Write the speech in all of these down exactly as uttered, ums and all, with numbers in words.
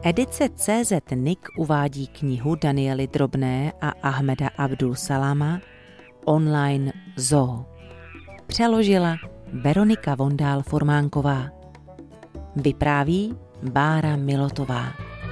Edice C Z N I C uvádí knihu Daniely Drobné a Ahmeda Abdul Salama Online zoo. Přeložila Veronika Vondál-Formánková. Vypráví Bára Milotová.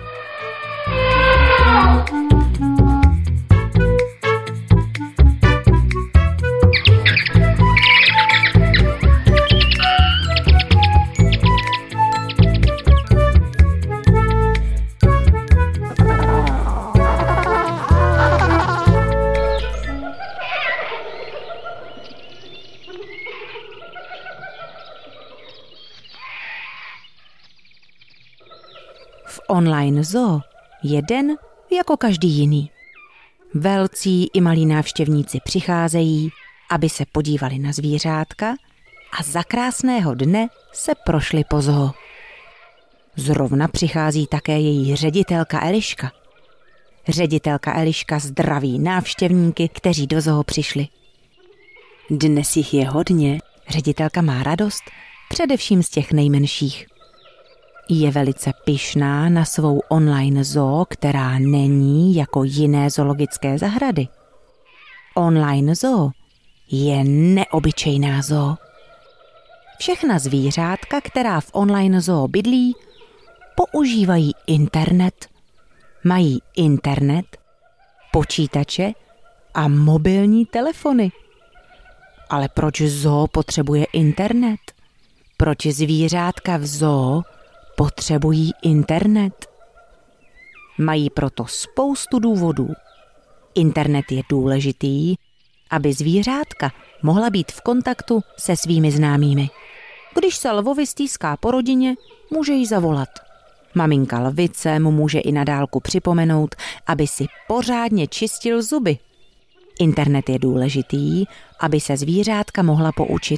V online zoo je den jako každý jiný. Velcí i malí návštěvníci přicházejí, aby se podívali na zvířátka a za krásného dne se prošli po zoo. Zrovna přichází také její ředitelka Eliška. Ředitelka Eliška zdraví návštěvníky, kteří do zoo přišli. Dnes jich je hodně, ředitelka má radost, především z těch nejmenších. Je velice pyšná na svou online zoo, která není jako jiné zoologické zahrady. Online zoo je neobyčejná zoo. Všechna zvířátka, která v online zoo bydlí, používají internet, mají internet, počítače a mobilní telefony. Ale proč zoo potřebuje internet? Proč zvířátka v zoo potřebují internet? Mají proto spoustu důvodů. Internet je důležitý, aby zvířátka mohla být v kontaktu se svými známými. Když se lvovi stýská po rodině, může jí zavolat. Maminka lvice mu může i na dálku připomenout, aby si pořádně čistil zuby. Internet je důležitý, aby se zvířátka mohla poučit.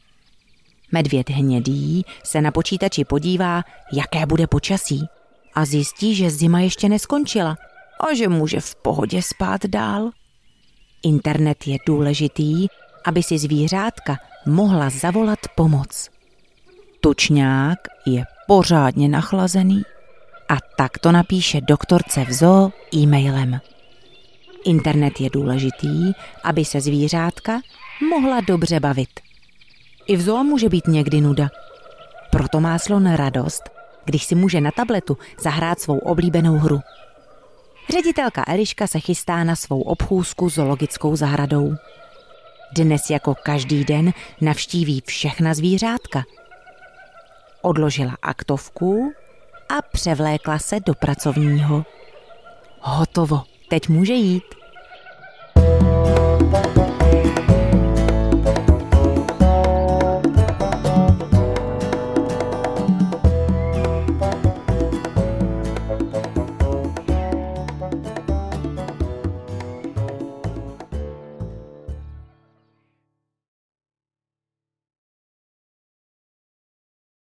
Medvěd hnědý se na počítači podívá, jaké bude počasí, a zjistí, že zima ještě neskončila a že může v pohodě spát dál. Internet je důležitý, aby si zvířátka mohla zavolat pomoc. Tučňák je pořádně nachlazený a tak to napíše doktorce v zoo e-mailem. Internet je důležitý, aby se zvířátka mohla dobře bavit. I v zoo může být někdy nuda. Proto má slon radost, když si může na tabletu zahrát svou oblíbenou hru. Ředitelka Eliška se chystá na svou obchůzku zoologickou zahradou. Dnes jako každý den navštíví všechna zvířátka. Odložila aktovku a převlékla se do pracovního. Hotovo, teď může jít.